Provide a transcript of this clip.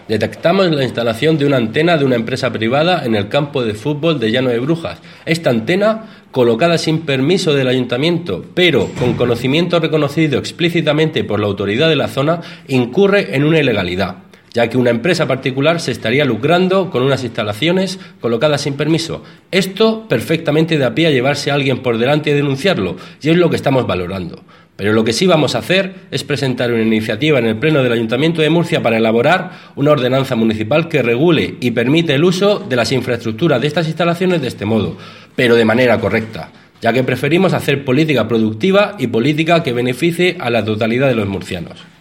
Detectamos la instalación de una antena de una empresa privada en el campo de fútbol de Llano de Brujas. Esta antena, colocada sin permiso del ayuntamiento, pero con conocimiento reconocido explícitamente por la autoridad de la zona, incurre en una ilegalidad, ya que una empresa particular se estaría lucrando con unas instalaciones colocadas sin permiso. Esto perfectamente da pie a llevarse a alguien por delante y denunciarlo, y es lo que estamos valorando. Pero lo que sí vamos a hacer es presentar una iniciativa en el Pleno del Ayuntamiento de Murcia para elaborar una ordenanza municipal que regule y permite el uso de las infraestructuras de estas instalaciones de este modo, pero de manera correcta, ya que preferimos hacer política productiva y política que beneficie a la totalidad de los murcianos.